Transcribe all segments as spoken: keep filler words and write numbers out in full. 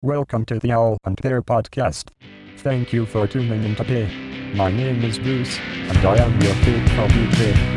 Welcome to the Owl and Pear podcast. Thank you for tuning in today. My name is Bruce, and I am your faithful D J.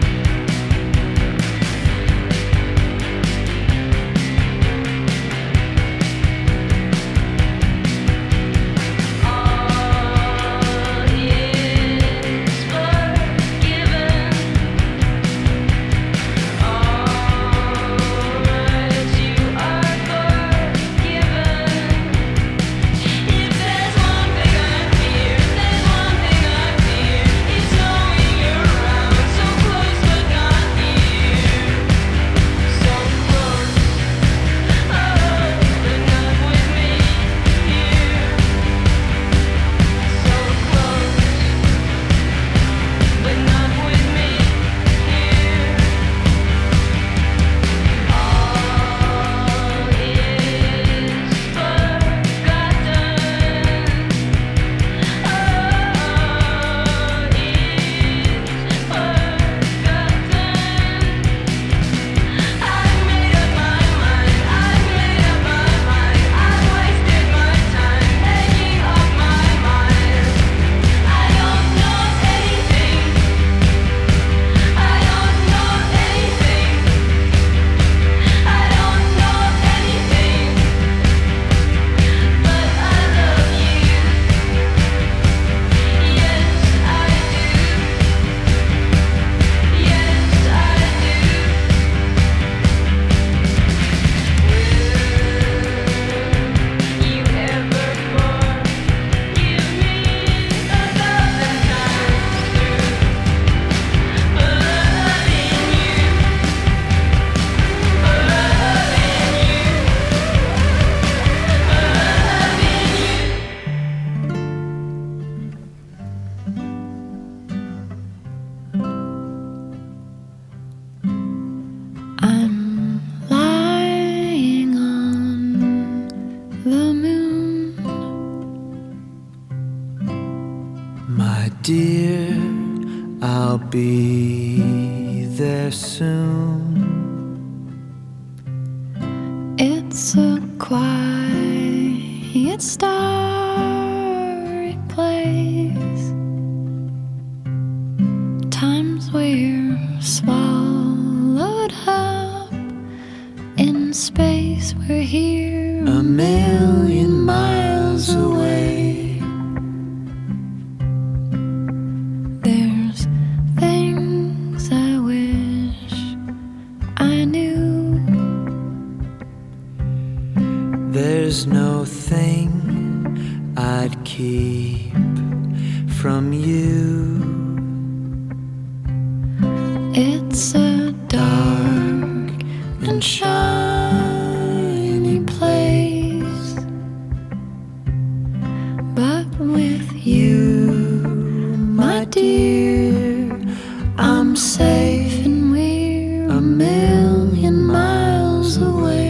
Dear, I'll be there soon. It's a quiet, starry place. Times we're swallowed up in space. We're here a million miles away. There's no thing I'd keep from you. It's a dark and shiny place, but with you, my dear, I'm safe and we're a million miles away.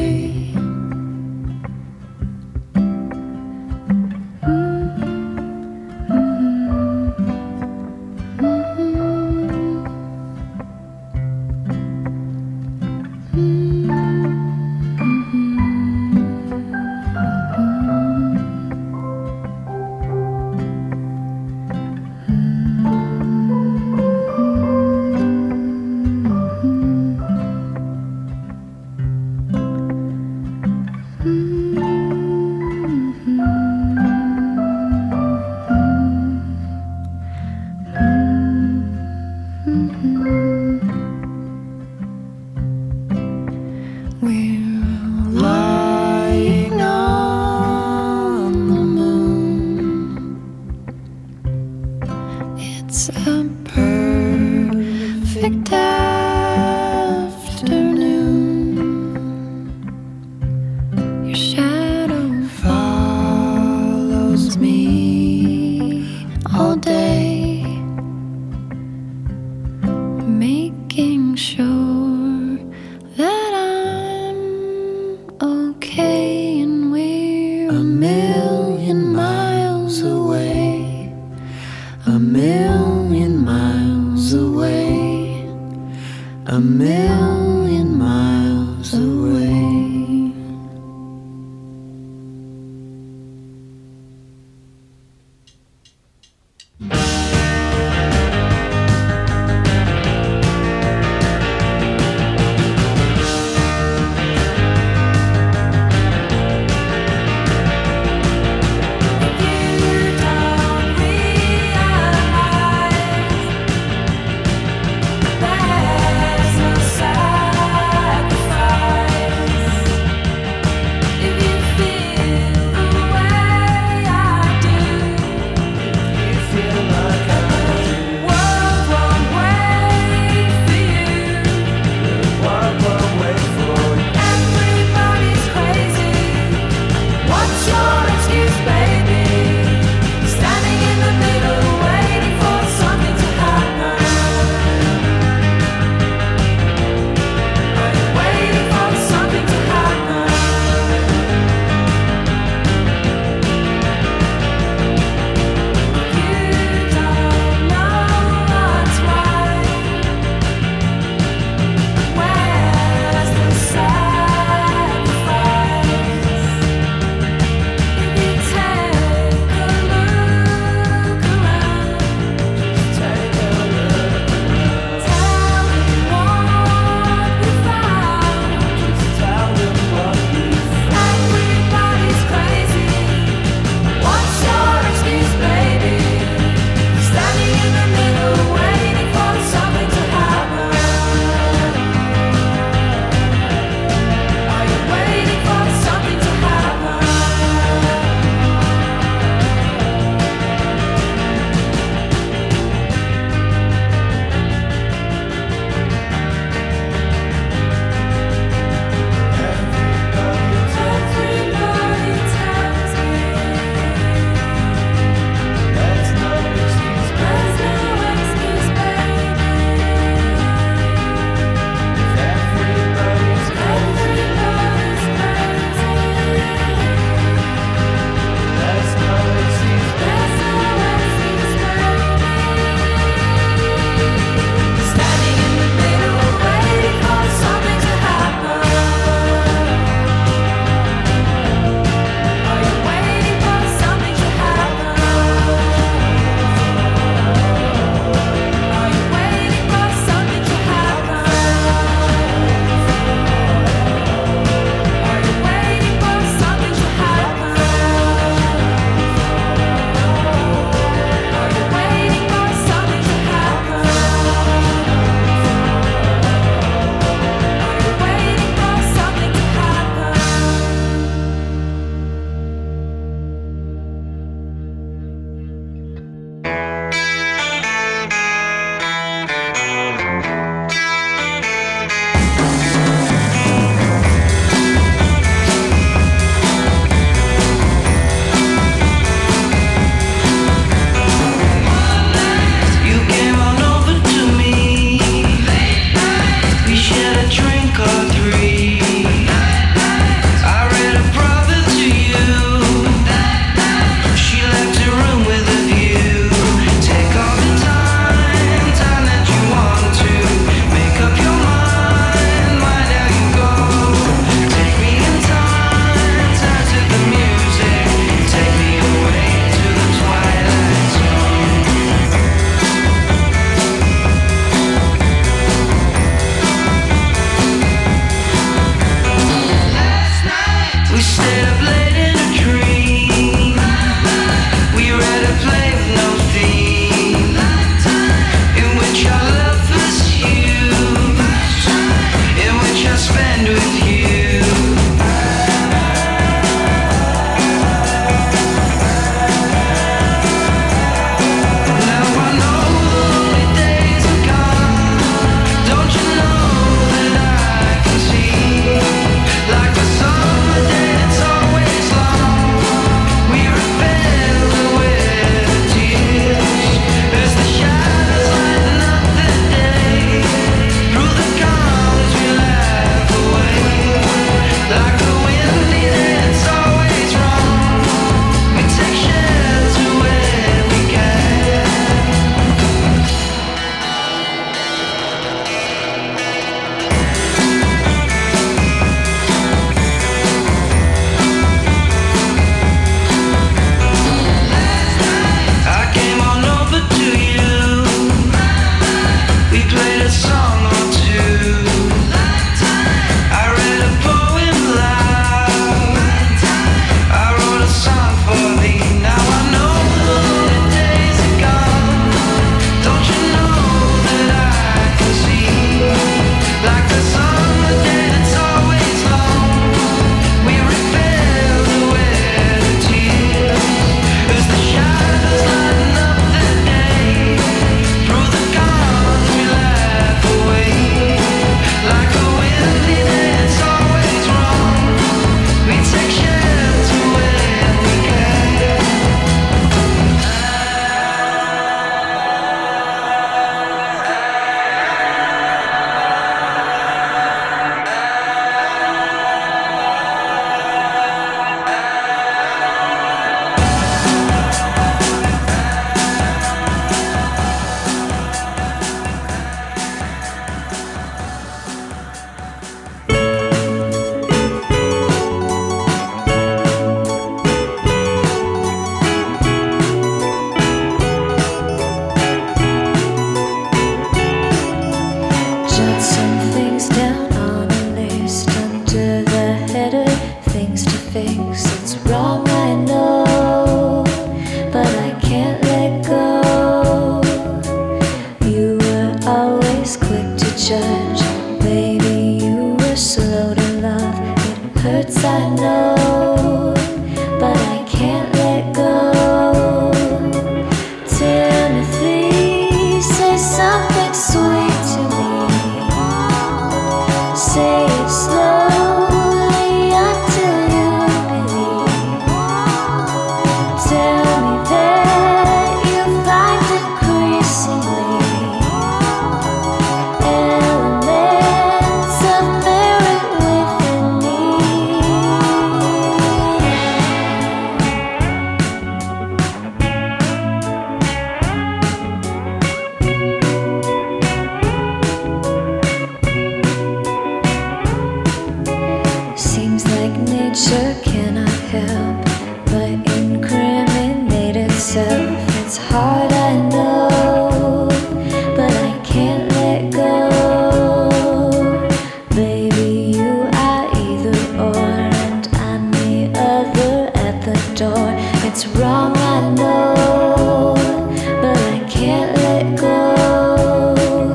It's hard, I know, but I can't let go. Baby, you are either or, and I'm the other at the door. It's wrong, I know, but I can't let go.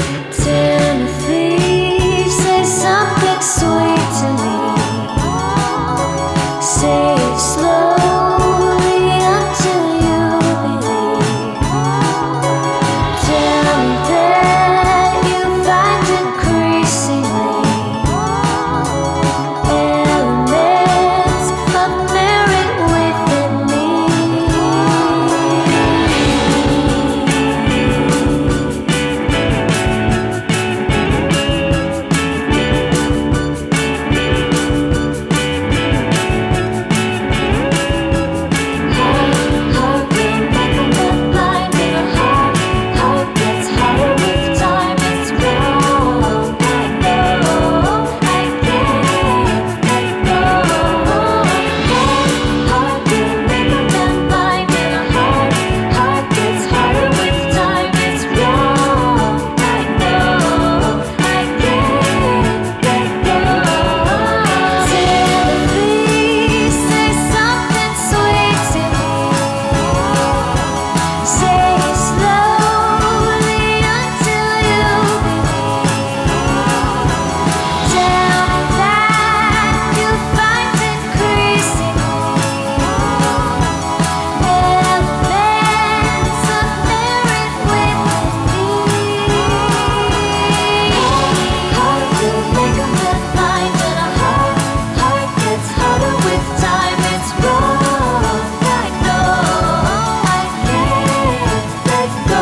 Timothy, say something sweet to me. Say it slowly until you believe. Tell me that you find increasingly elements of merit within me. Heart will make a man blind in a heart. Heart gets harder with time. It's wrong. I know I can't let go. Heart will make a man blind in a heart. Heart gets harder with time. It's wrong. I know I can't let go. Timothy, say something sweet to me. Say it slowly until you believe. Tell me that you find increasingly elements of merit within me. Heart will make a man blind in a heart. Heart gets harder with time. It's wrong. I know I can't let go.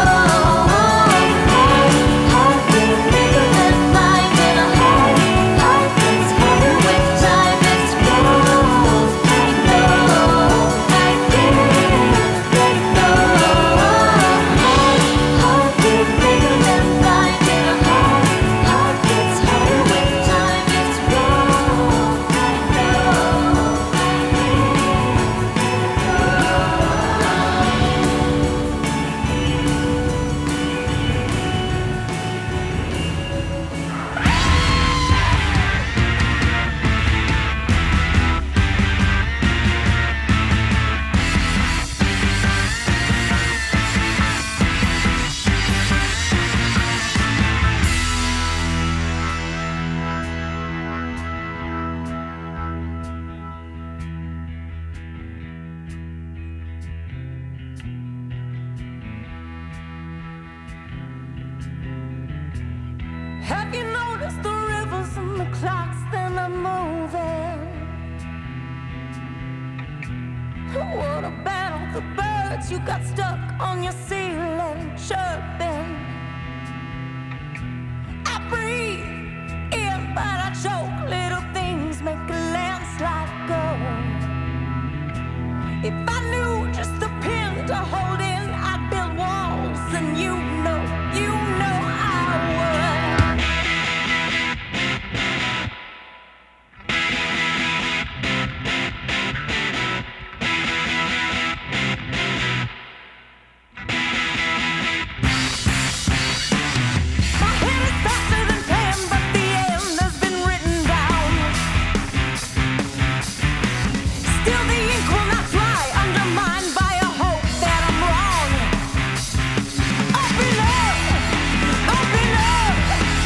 Heart will make a man blind in a heart. Heart gets harder with time. It's wrong. I know I can't let go. Heart will make a man blind in a heart. Heart gets harder with time. It's wrong. I Have you noticed the rivers and the clocks then are moving? What about the birds you got stuck on your ceiling chirping? I breathe in but I choke. Little things make a landslide go. If I knew just the pin to hold in, I'd build walls, and you know, you know I would. My head is faster than pen, but the end has been written down. Still the ink will not dry, undermined by a hope that I'm wrong. Open up, open up.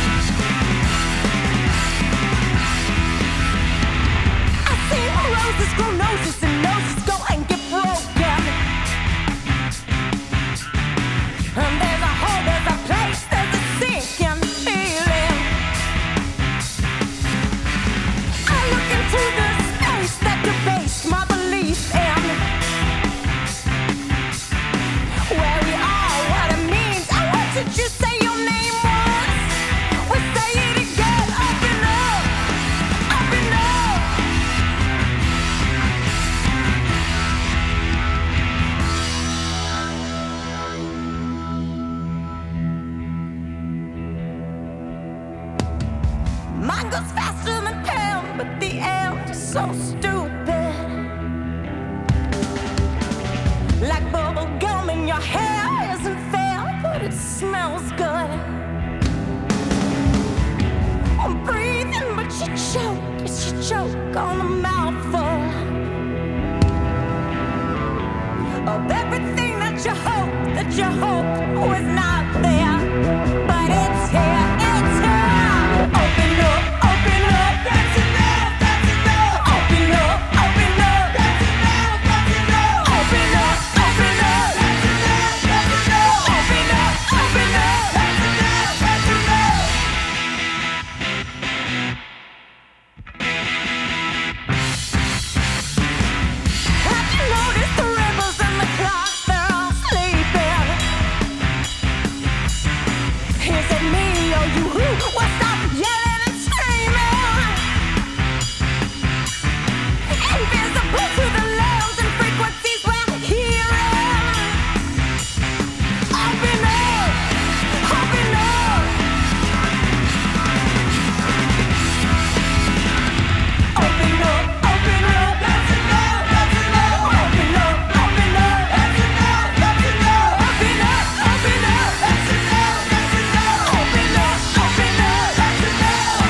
I see roses grow noses and noses go and get broken. And there's a hole, there's a place, there's a sinking feeling. I look into the space that debates my belief in where we are, what it means. And what did you say your name was? We say it again. Open up, open up. Mine goes faster than pen, but the end is so stupid. Like bubble gum in your smells good. I'm breathing, but you choke, yes, you choke on a mouthful of everything that you hope, that you hope was not there. But it's here, it's here. Open up, open up, that's enough, that's enough. Open up, open up, that's enough, that's enough. Open up, open up, that's enough, that's enough. Open up, open up, that's enough, that's enough. Have you noticed the rivers and the clocks, they're all sleeping? Is it me or you who will stop yelling and screaming? Invisible to the lambs and frequencies we're hearing. Open up, open up. Open up, open up, that's enough, that's enough. Open up, open up, that's enough, that's enough. Open up, open up, that's enough, that's enough. Open up, open up, that's enough.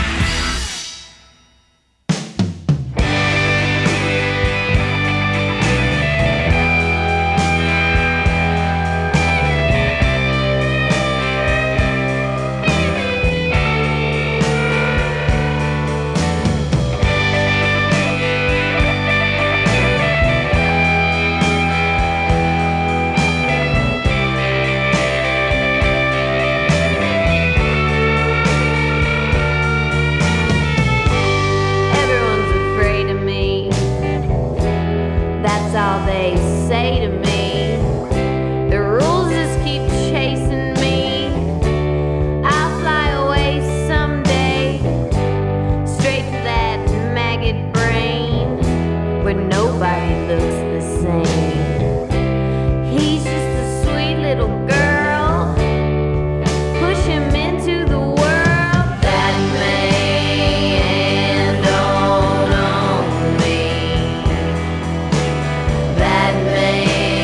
Everyone's afraid of me. That's all they say to me. The rules just keep chasing me. I'll fly away someday, straight to that maggot brain where nobody looks the same. He's just a sweet little girl. Push him into the world. That man don't own me. That man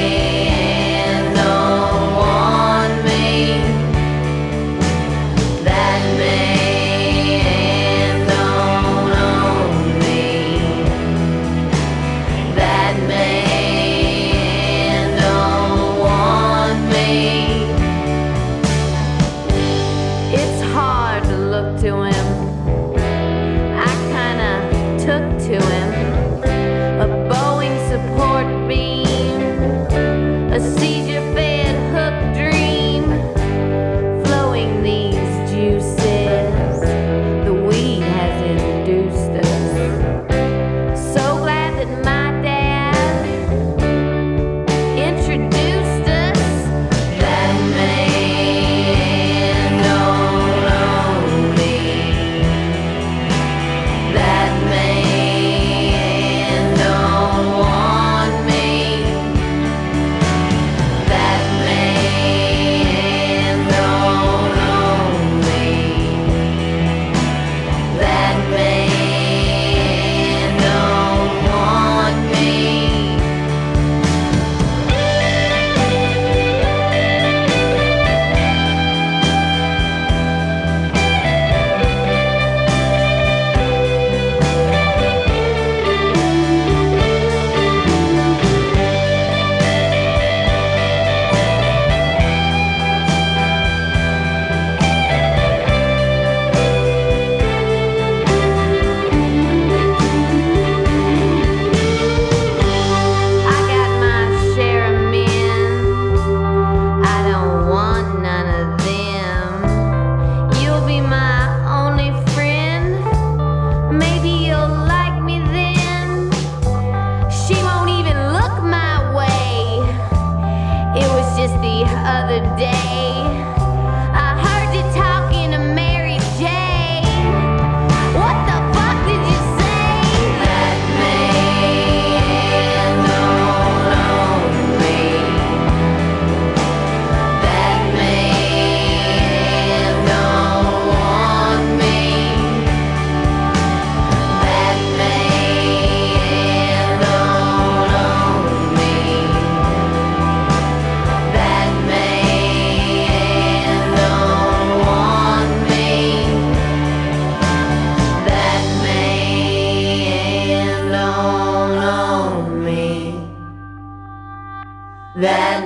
That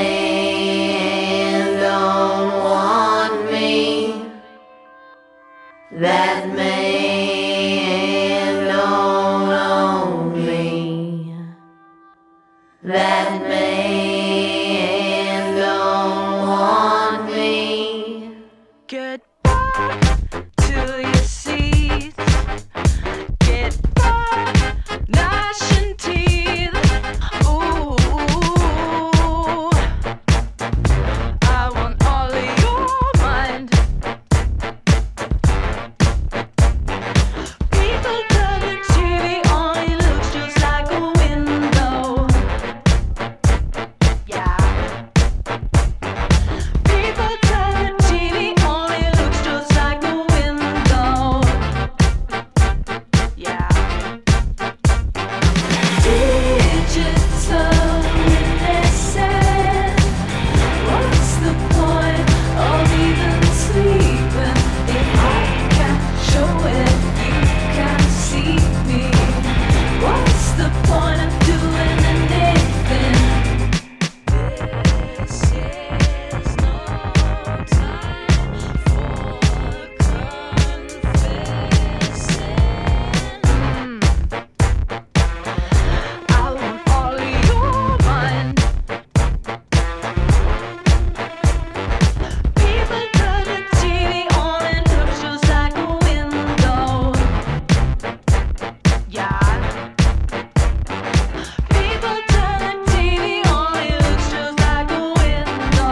man don't want me. That man don't own me. That man don't want me. Get back to your seats. Get back, gnashing teeth. Ooh, I want all of your mind. People turn the T V on, it looks just like a window. Yeah. People turn the T V on, it looks just like a window. Yeah. Digital innocent. What's the point of even sleeping if I can't show it? You can't see me. What's the point of doing anything? This is no time for confessing. I want all of your mind. People turn the T V on and it looks just like a window. Yeah. People turn the T V on, it looks just like a window.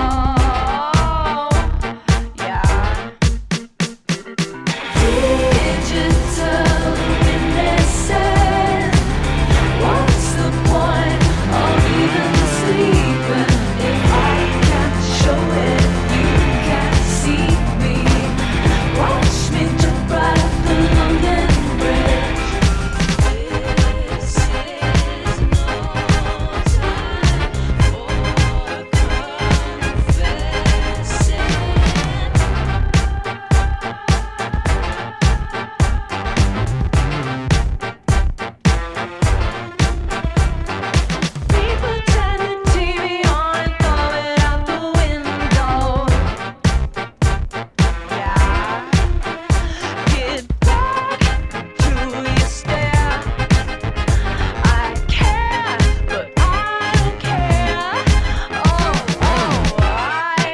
Yeah. Digital innocent. What's the point of even sleeping if I can't show it? You can't see me. Watch me jump right off the London Bridge. This is no time for confessing. People turn the T V on and throw it out the window. Yeah. Get back to your stare. I care, but I don't care. Oh, oh, I,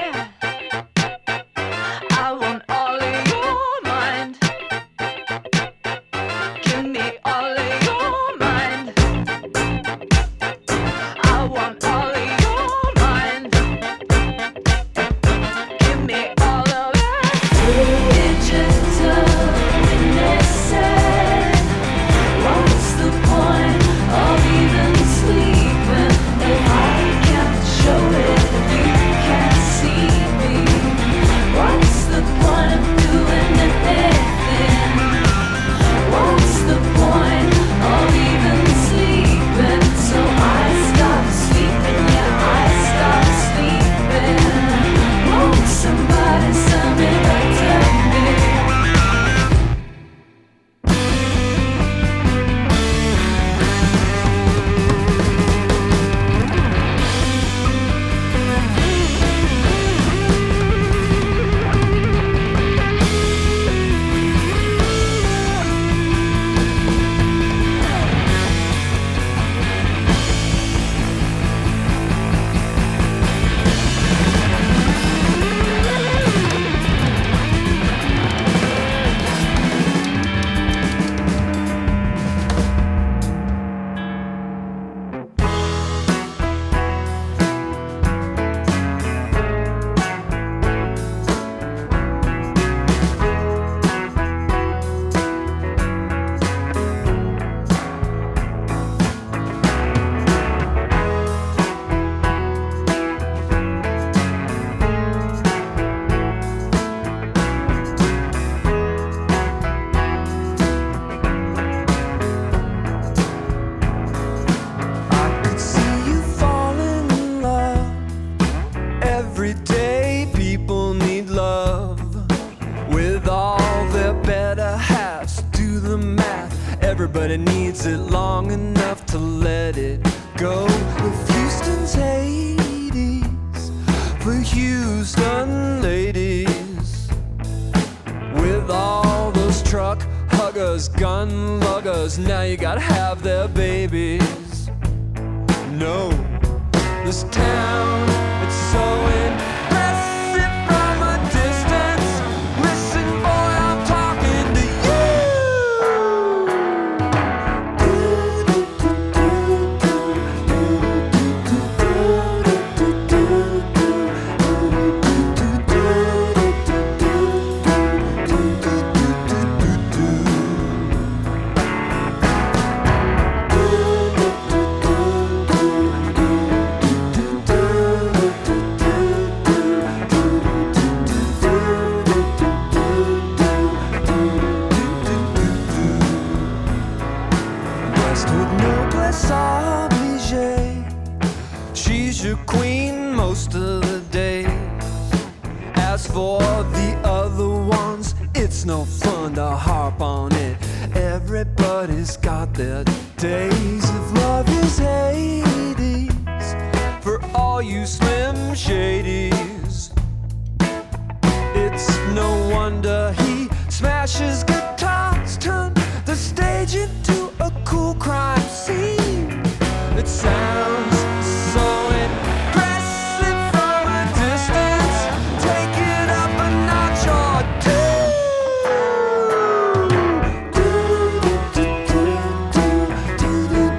I want all of your mind. Give me all of your mind. I want all of your mind. Give me all of it. Digital innocent. What's the point of even sleeping if I can't show it? You can't see me. What's the point of doing anything? What's the point of even sleeping? So I stopped sleeping, yeah, I stopped sleeping. Won't somebody send me back to me? I could see you falling in love. Every day people need love. With all their better halves, do the math. Everybody needs it long enough to let it go if Houston's Hades for Houston ladies, with all those truck huggers, gun luggers. Now you gotta have their babies. No, this town, it's so impressive from a distance. Listen, boy, I'm talking to Blessed with noblesse oblige, she's your queen most of the day. As for the other ones, it's no fun to harp on it. Everybody's got their days. If love is Hades for all you slim shadies, it's no wonder he smashes guitars, turn the stage into a cool crime scene. It sounds so impressive from a distance. Take it up a notch or two.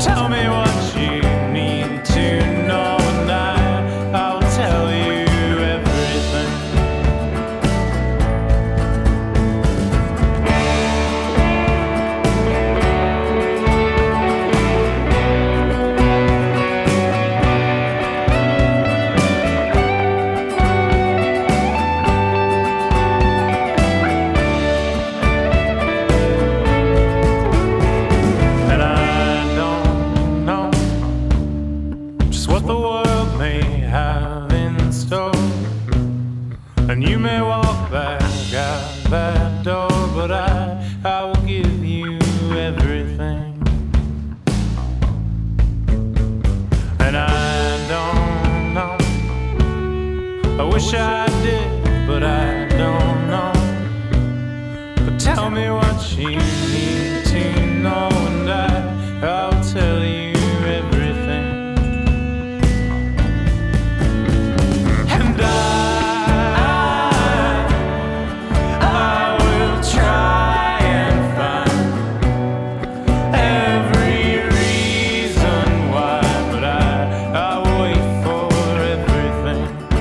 Tell me what you need to know, and I, I'll tell you everything. And I don't know just what the world may have in store. And you may walk back out that door, but I, I will give you everything. And I don't know, I wish I did, but I don't know. But tell me what you need to know, and I, I'll tell you everything. And I, I will try and find every reason why, but I, I'll wait for everything.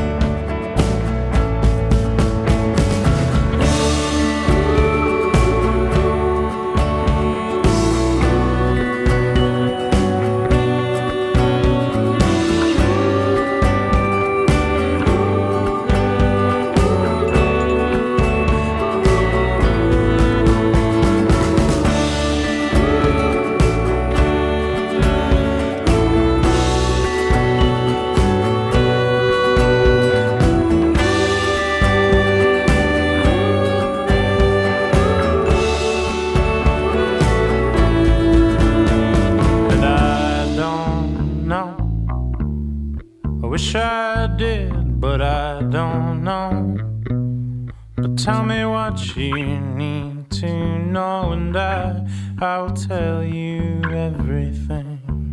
And I don't know, I wish I did, but I don't know. But tell me what you need to know, and I, I'll tell you everything.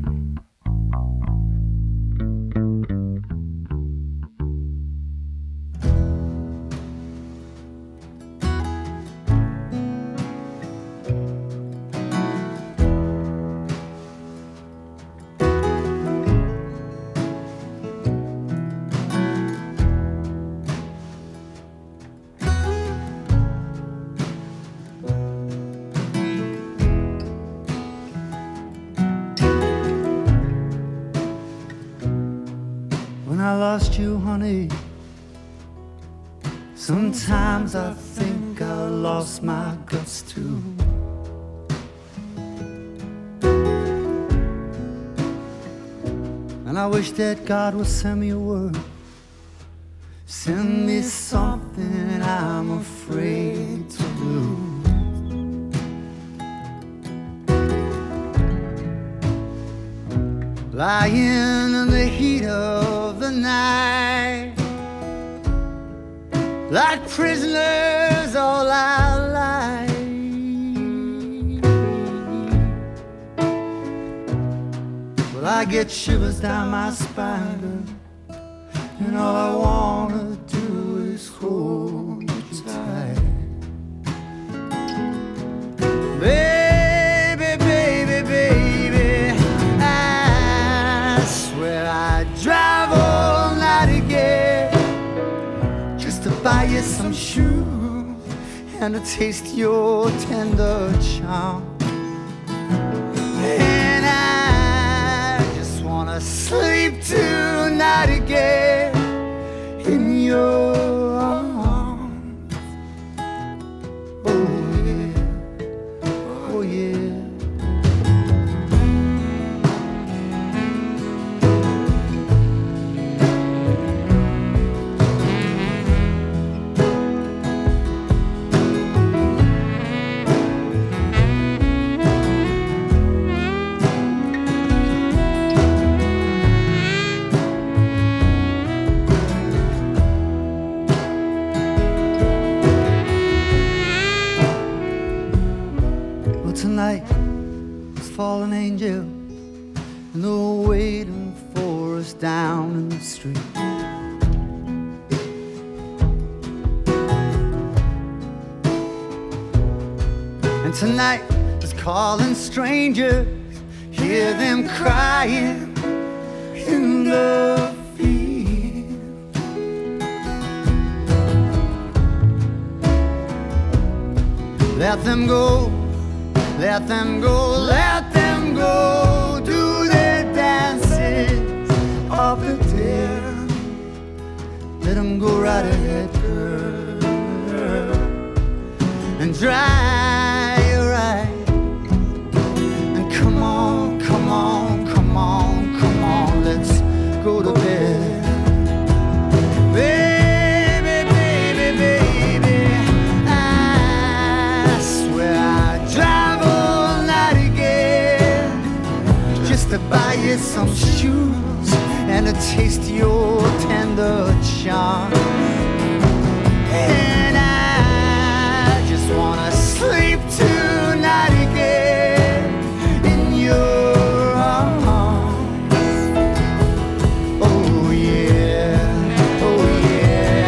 When I lost you, honey, sometimes I think I lost my guts too. And I wish that God would send me a word, send me something I'm afraid to lose. Lying in the heat of the night, like prisoners all our lives. Well, I get shivers down my spine, and all I wanna do is hold you tight. Baby, baby, baby, I swear I'd drive all night again just to buy you some shoes and to taste your tender charm. And I just wanna sleep tonight again in your arms. Oh yeah, oh yeah. Tonight, there's fallen angels, and they're waiting for us down in the street. And tonight, there's calling strangers hear them crying in the field. Let them go, let them go, let them go, do their dances of the dead. Let them go right ahead, girl, and dry your eyes. And come on, come on, come on, come on, let's go to bed. Baby, baby, baby, I swear I'd drive all night again just to buy you some shoes and to taste your tender charm. And I just wanna sleep tonight again in your arms. Oh yeah, oh yeah.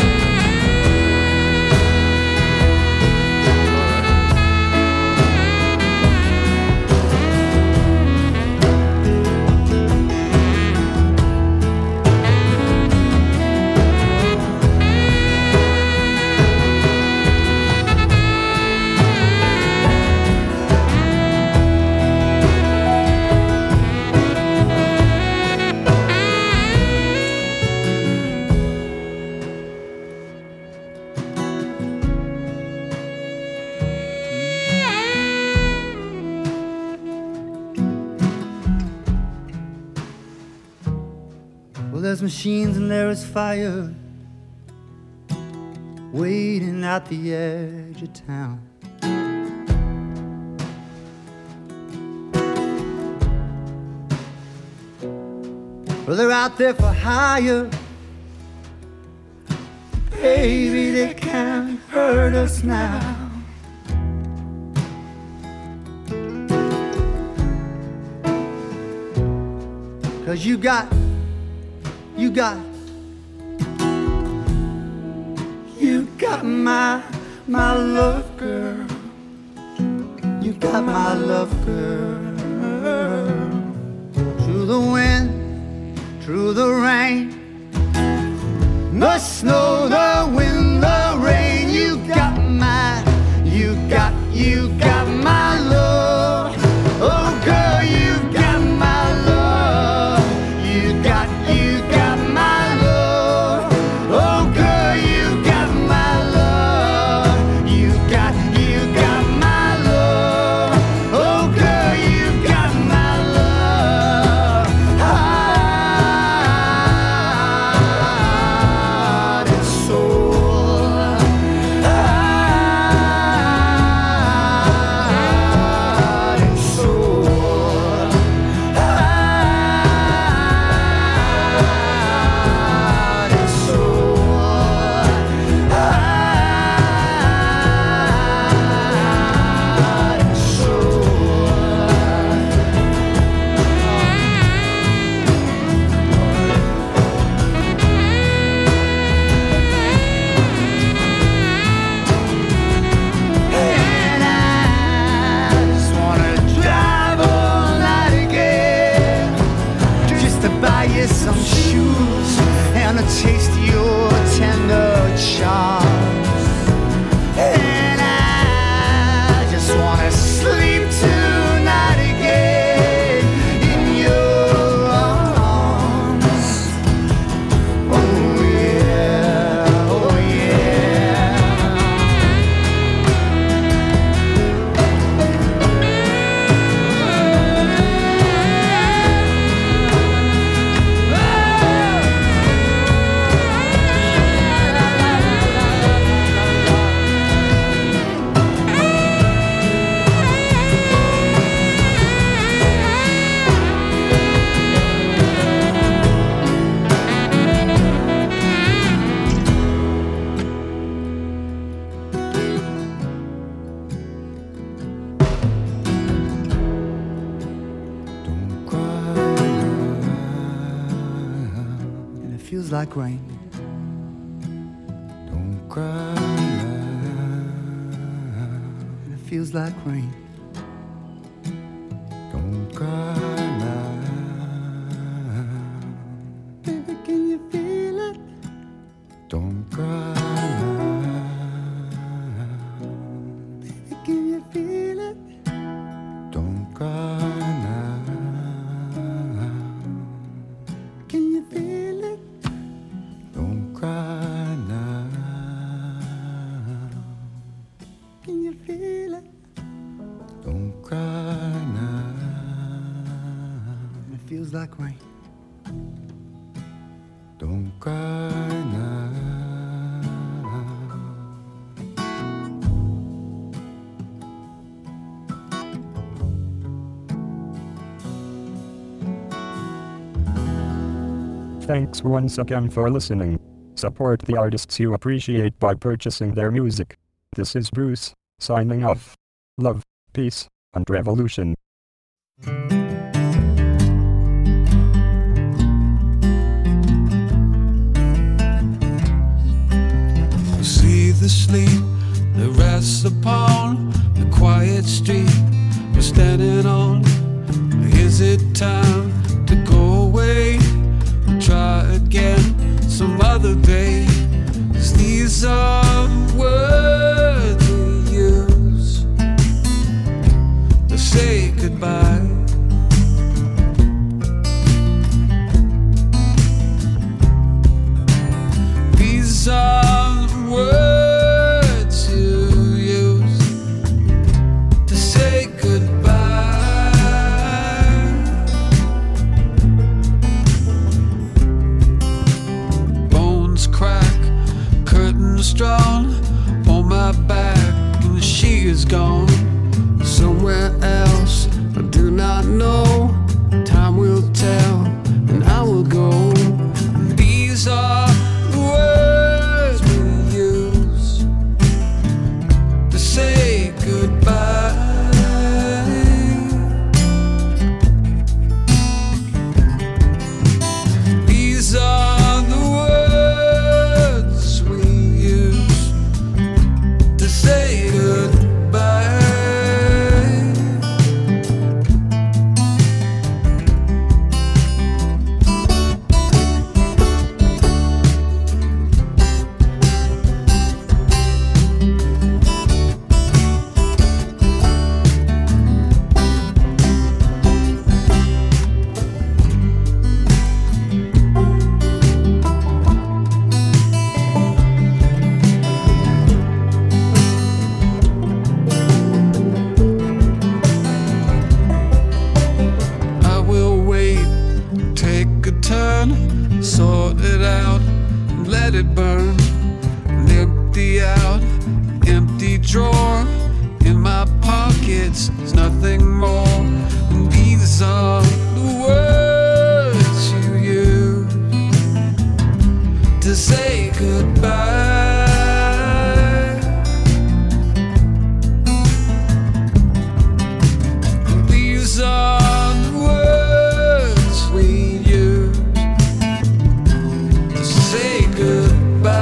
Well, there's machines and there is fire waiting at the edge of town. Well, they're out there for hire. Baby, they can't hurt us now. Cause you got You got, you got my, my love, girl. You got my love, girl. Through the wind, through the rain, the snow, the wind, the rain. You got my, you got, you got my love. Oh, girl, you got my love. You got, you got. Taste your tender charms. And I just wanna sleep tonight again in your arms. Oh yeah, oh feels like rain. Don't cry now. It feels like rain. Don't cry now. Baby, can you feel it? Don't cry now. Baby, can you feel it? Don't cry now. Can you feel it? Don't cry now. Can you feel it? Don't cry now. It feels like rain. Don't cry now. Thanks once again for listening. Support the artists you appreciate by purchasing their music. This is Bruce, signing off. Love, peace, and revolution. See the sleep that rests upon the quiet street we're standing on. Is it time to go away and try again some other day? 'Cause these are words we use to say goodbye. These are words you use to say goodbye. Bones crack, curtains drawn on my back, and she is gone somewhere else. I do not know. Time will tell, and I will go. These are words we use to say goodbye. These are the words we use to say goodbye. I will wait, take a turn, sort it out, and let it burn. And empty out, empty drawer in my pockets. There's nothing more. And these are the words you use to say goodbye. These are the words we use to say goodbye.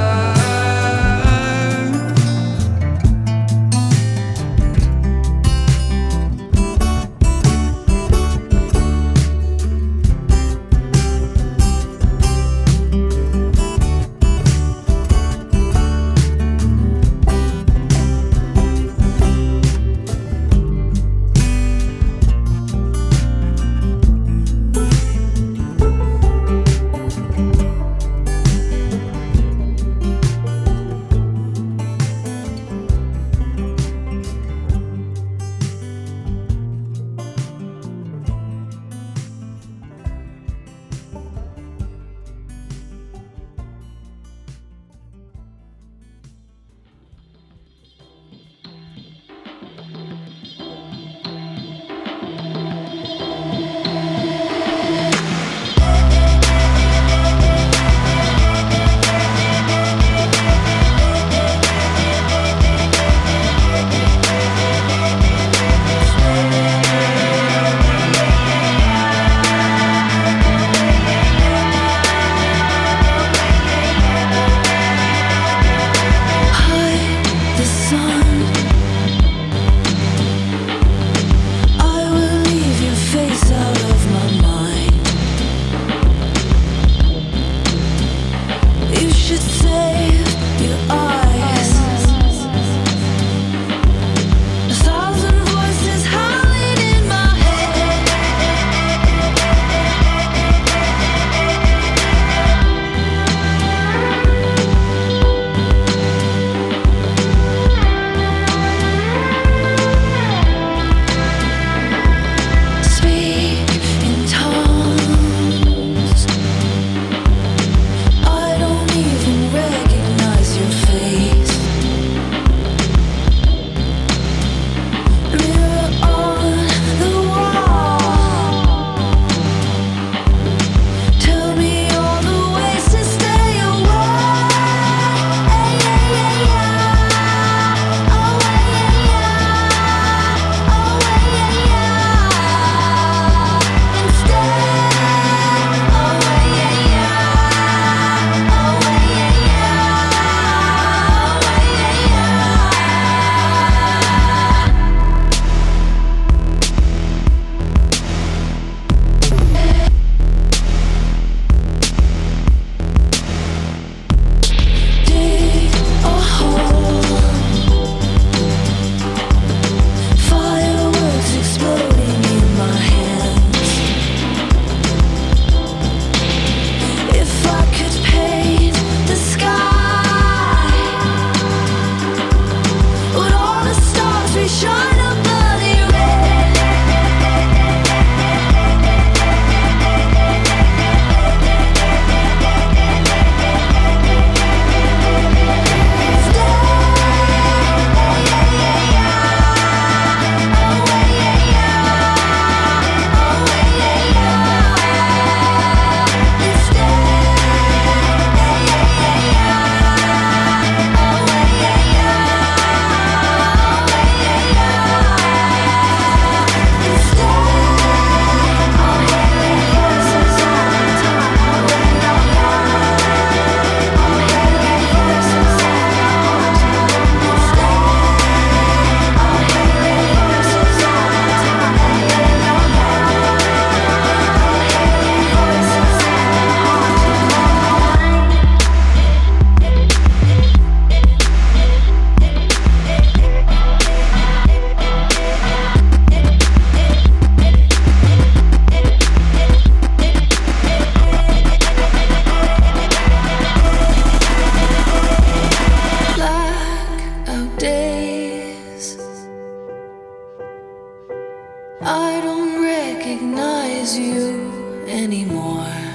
I don't recognize you anymore.